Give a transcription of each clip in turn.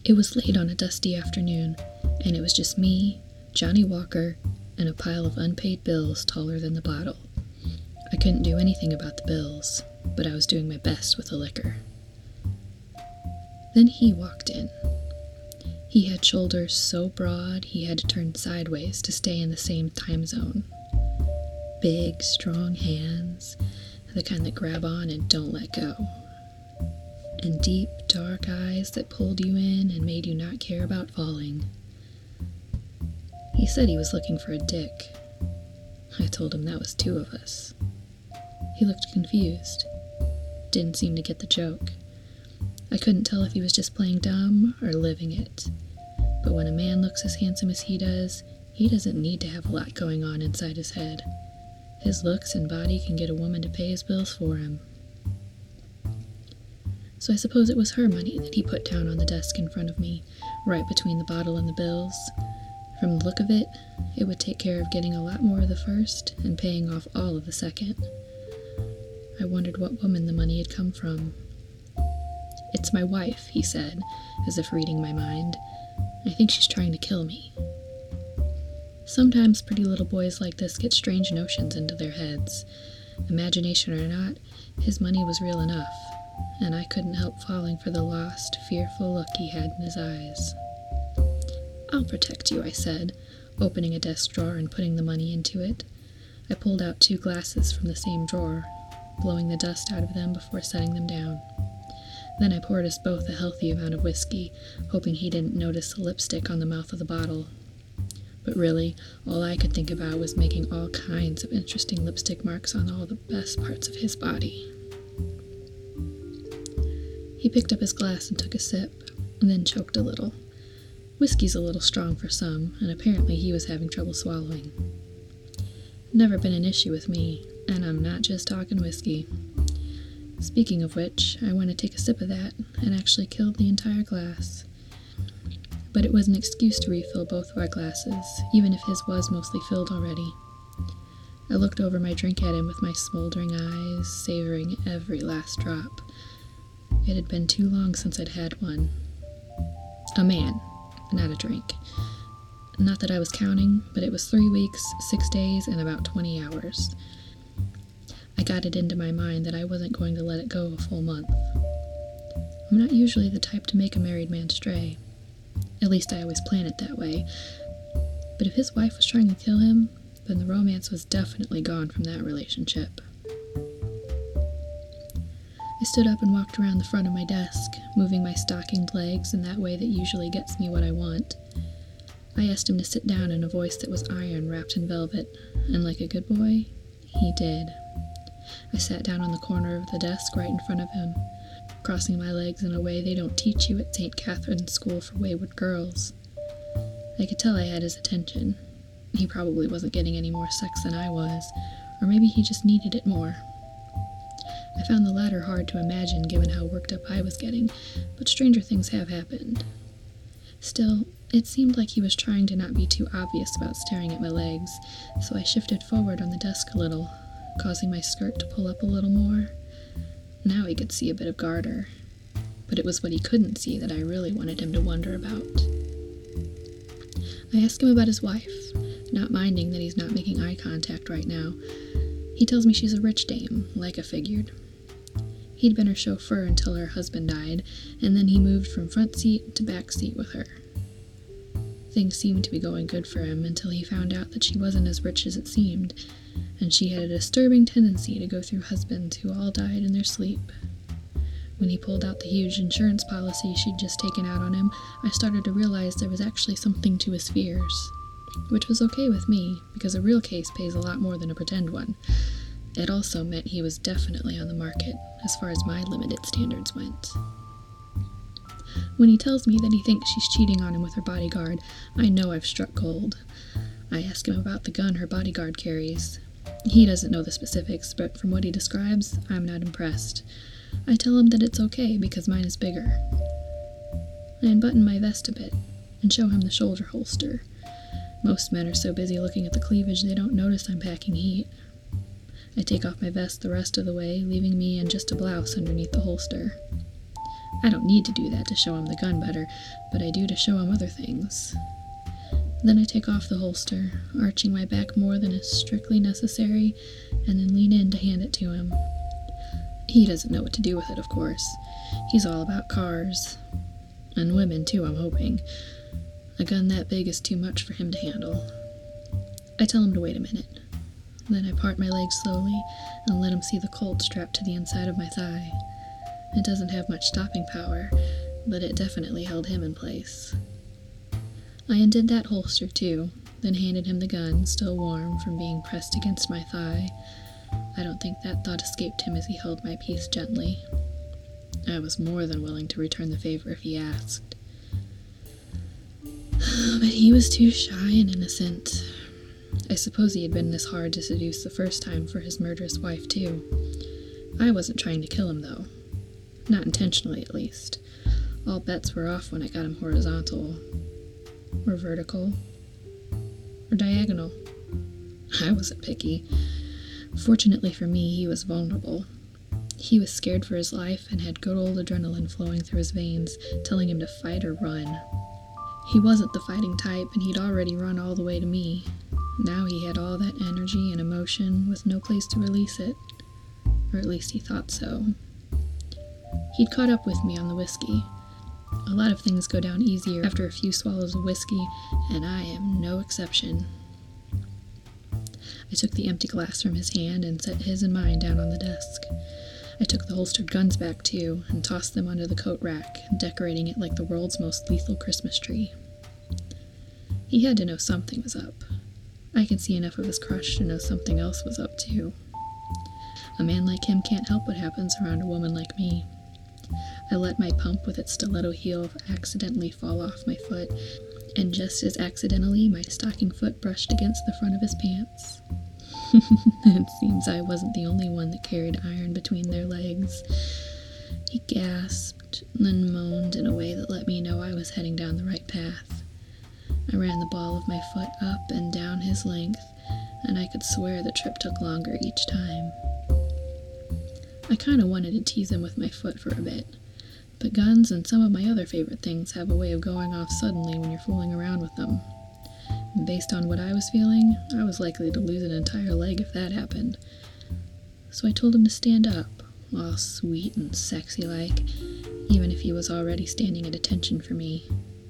It was late on a dusty afternoon, and it was just me, Johnny Walker, and a pile of unpaid bills taller than the bottle. I couldn't do anything about the bills, but I was doing my best with the liquor. Then he walked in. He had shoulders so broad he had to turn sideways to stay in the same time zone. Big, strong hands, the kind that grab on and don't let go. And deep, dark eyes that pulled you in and made you not care about falling. He said he was looking for a dick. I told him that was two of us. He looked confused. Didn't seem to get the joke. I couldn't tell if he was just playing dumb or living it. But when a man looks as handsome as he doesn't need to have a lot going on inside his head. His looks and body can get a woman to pay his bills for him. So I suppose it was her money that he put down on the desk in front of me, right between the bottle and the bills. From the look of it, it would take care of getting a lot more of the first and paying off all of the second. I wondered what woman the money had come from. "It's my wife," he said, as if reading my mind. "I think she's trying to kill me." Sometimes pretty little boys like this get strange notions into their heads. Imagination or not, his money was real enough, and I couldn't help falling for the lost, fearful look he had in his eyes. "I'll protect you," I said, opening a desk drawer and putting the money into it. I pulled out 2 glasses from the same drawer, blowing the dust out of them before setting them down. Then I poured us both a healthy amount of whiskey, hoping he didn't notice the lipstick on the mouth of the bottle. But really, all I could think about was making all kinds of interesting lipstick marks on all the best parts of his body. He picked up his glass and took a sip, and then choked a little. Whiskey's a little strong for some, and apparently he was having trouble swallowing. Never been an issue with me, and I'm not just talking whiskey. Speaking of which, I went to take a sip of that, and actually killed the entire glass. But it was an excuse to refill both of our glasses, even if his was mostly filled already. I looked over my drink at him with my smoldering eyes, savoring every last drop. It had been too long since I'd had one. A man, not a drink. Not that I was counting, but it was 3 weeks, 6 days, and about 20 hours. I got it into my mind that I wasn't going to let it go a full month. I'm not usually the type to make a married man stray. At least I always plan it that way. But if his wife was trying to kill him, then the romance was definitely gone from that relationship. I stood up and walked around the front of my desk, moving my stockinged legs in that way that usually gets me what I want. I asked him to sit down in a voice that was iron wrapped in velvet, and like a good boy, he did. I sat down on the corner of the desk right in front of him, crossing my legs in a way they don't teach you at St. Catherine's School for Wayward Girls. I could tell I had his attention. He probably wasn't getting any more sex than I was, or maybe he just needed it more. I found the latter hard to imagine given how worked up I was getting, but stranger things have happened. Still, it seemed like he was trying to not be too obvious about staring at my legs, so I shifted forward on the desk a little, causing my skirt to pull up a little more. Now he could see a bit of garter, but it was what he couldn't see that I really wanted him to wonder about. I asked him about his wife, not minding that he's not making eye contact right now. He tells me she's a rich dame, like I figured. He'd been her chauffeur until her husband died, and then he moved from front seat to back seat with her. Things seemed to be going good for him until he found out that she wasn't as rich as it seemed, and she had a disturbing tendency to go through husbands who all died in their sleep. When he pulled out the huge insurance policy she'd just taken out on him, I started to realize there was actually something to his fears, which was okay with me, because a real case pays a lot more than a pretend one. It also meant he was definitely on the market, as far as my limited standards went. When he tells me that he thinks she's cheating on him with her bodyguard, I know I've struck gold. I ask him about the gun her bodyguard carries. He doesn't know the specifics, but from what he describes, I'm not impressed. I tell him that it's okay because mine is bigger. I unbutton my vest a bit and show him the shoulder holster. Most men are so busy looking at the cleavage they don't notice I'm packing heat. I take off my vest the rest of the way, leaving me in just a blouse underneath the holster. I don't need to do that to show him the gun better, but I do to show him other things. Then I take off the holster, arching my back more than is strictly necessary, and then lean in to hand it to him. He doesn't know what to do with it, of course. He's all about cars. And women, too, I'm hoping. A gun that big is too much for him to handle. I tell him to wait a minute. Then I part my legs slowly and let him see the Colt strapped to the inside of my thigh. It doesn't have much stopping power, but it definitely held him in place. I undid that holster, too, then handed him the gun, still warm from being pressed against my thigh. I don't think that thought escaped him as he held my piece gently. I was more than willing to return the favor if he asked. But he was too shy and innocent. I suppose he had been this hard to seduce the first time for his murderous wife, too. I wasn't trying to kill him, though. Not intentionally, at least. All bets were off when I got him horizontal. Or vertical. Or diagonal. I wasn't picky. Fortunately for me, he was vulnerable. He was scared for his life and had good old adrenaline flowing through his veins, telling him to fight or run. He wasn't the fighting type, and he'd already run all the way to me. Now he had all that energy and emotion with no place to release it. Or at least he thought so. He'd caught up with me on the whiskey. A lot of things go down easier after a few swallows of whiskey, and I am no exception. I took the empty glass from his hand and set his and mine down on the desk. I took the holstered guns back, too, and tossed them under the coat rack, decorating it like the world's most lethal Christmas tree. He had to know something was up. I can see enough of his crush to know something else was up, too. A man like him can't help what happens around a woman like me. I let my pump with its stiletto heel accidentally fall off my foot, and just as accidentally, my stocking foot brushed against the front of his pants. It seems I wasn't the only one that carried iron between their legs. He gasped, then moaned in a way that let me know I was heading down the right path. I ran the ball of my foot up and down his length, and I could swear the trip took longer each time. I kinda wanted to tease him with my foot for a bit, but guns and some of my other favorite things have a way of going off suddenly when you're fooling around with them. And based on what I was feeling, I was likely to lose an entire leg if that happened. So I told him to stand up, all sweet and sexy-like, even if he was already standing at attention for me.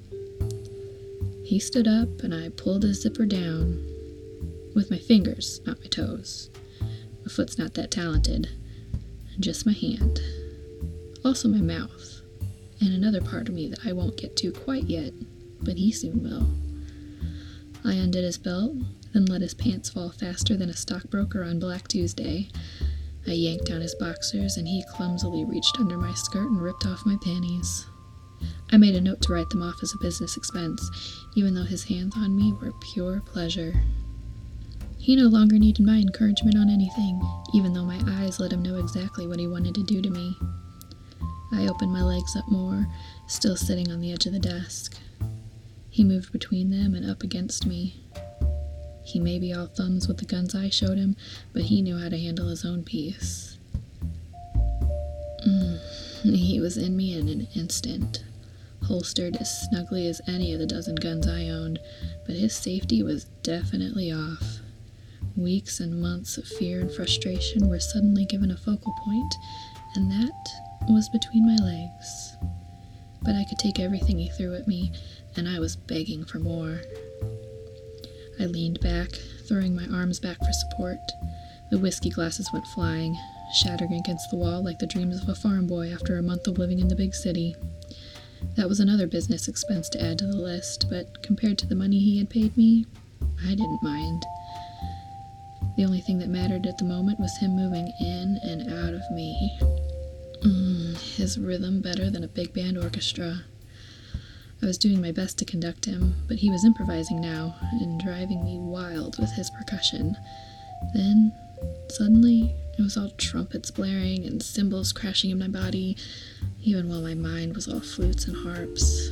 He stood up, and I pulled his zipper down. With my fingers, not my toes. My foot's not that talented. Just my hand. Also my mouth. And another part of me that I won't get to quite yet, but he soon will. I undid his belt, then let his pants fall faster than a stockbroker on Black Tuesday. I yanked down his boxers, and he clumsily reached under my skirt and ripped off my panties. I made a note to write them off as a business expense, even though his hands on me were pure pleasure. He no longer needed my encouragement on anything, even though my eyes let him know exactly what he wanted to do to me. I opened my legs up more, still sitting on the edge of the desk. He moved between them and up against me. He may be all thumbs with the guns I showed him, but he knew how to handle his own piece. He was in me in an instant, holstered as snugly as any of the dozen guns I owned, but his safety was definitely off. Weeks and months of fear and frustration were suddenly given a focal point, and that was between my legs. But I could take everything he threw at me, and I was begging for more. I leaned back, throwing my arms back for support. The whiskey glasses went flying, shattering against the wall like the dreams of a farm boy after a month of living in the big city. That was another business expense to add to the list, but compared to the money he had paid me, I didn't mind. The only thing that mattered at the moment was him moving in and out of me. His rhythm better than a big band orchestra. I was doing my best to conduct him, but he was improvising now and driving me wild with his percussion. Then, suddenly, it was all trumpets blaring and cymbals crashing in my body, even while my mind was all flutes and harps.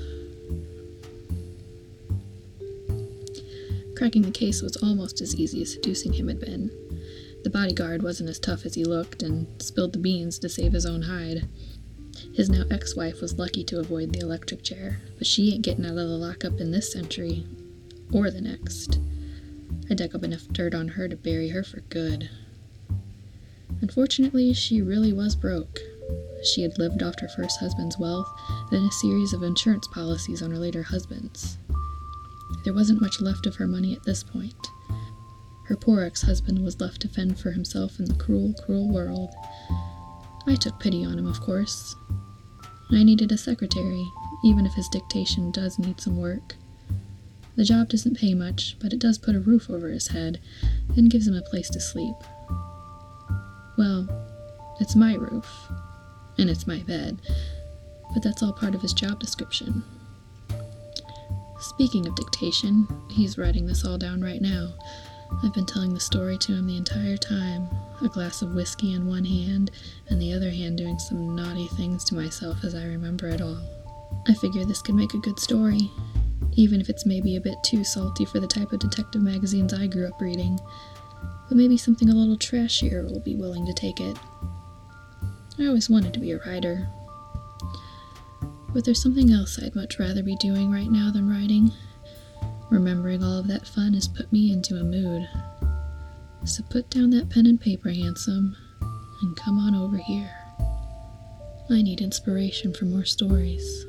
Cracking the case was almost as easy as seducing him had been. The bodyguard wasn't as tough as he looked and spilled the beans to save his own hide. His now ex-wife was lucky to avoid the electric chair, but she ain't getting out of the lockup in this century, or the next. I dug up enough dirt on her to bury her for good. Unfortunately, she really was broke. She had lived off her first husband's wealth, then a series of insurance policies on her later husbands. There wasn't much left of her money at this point. Her poor ex-husband was left to fend for himself in the cruel, cruel world. I took pity on him, of course. I needed a secretary, even if his dictation does need some work. The job doesn't pay much, but it does put a roof over his head and gives him a place to sleep. Well, it's my roof, and it's my bed, but that's all part of his job description. Speaking of dictation, he's writing this all down right now. I've been telling the story to him the entire time, a glass of whiskey in one hand, and the other hand doing some naughty things to myself as I remember it all. I figure this could make a good story, even if it's maybe a bit too salty for the type of detective magazines I grew up reading, but maybe something a little trashier will be willing to take it. I always wanted to be a writer, but there's something else I'd much rather be doing right now than writing. Remembering all of that fun has put me into a mood. So put down that pen and paper, handsome, and come on over here. I need inspiration for more stories.